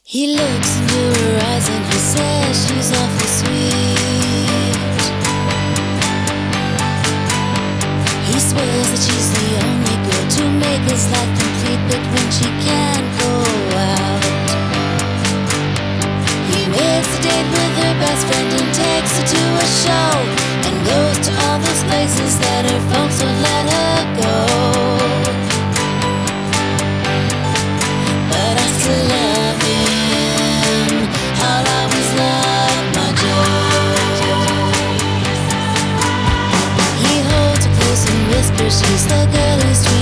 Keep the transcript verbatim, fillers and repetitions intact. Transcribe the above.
He looks into her eyes and he says she's awfully sweet. He swears that she's the only girl to make his life complete, but when she can't go out, he makes a date with her best friend and takes her to a show, and goes to all those places that her folks won't let her go. But I still love him, I'll always love my Joe. He holds her close and whispers she's the girl who's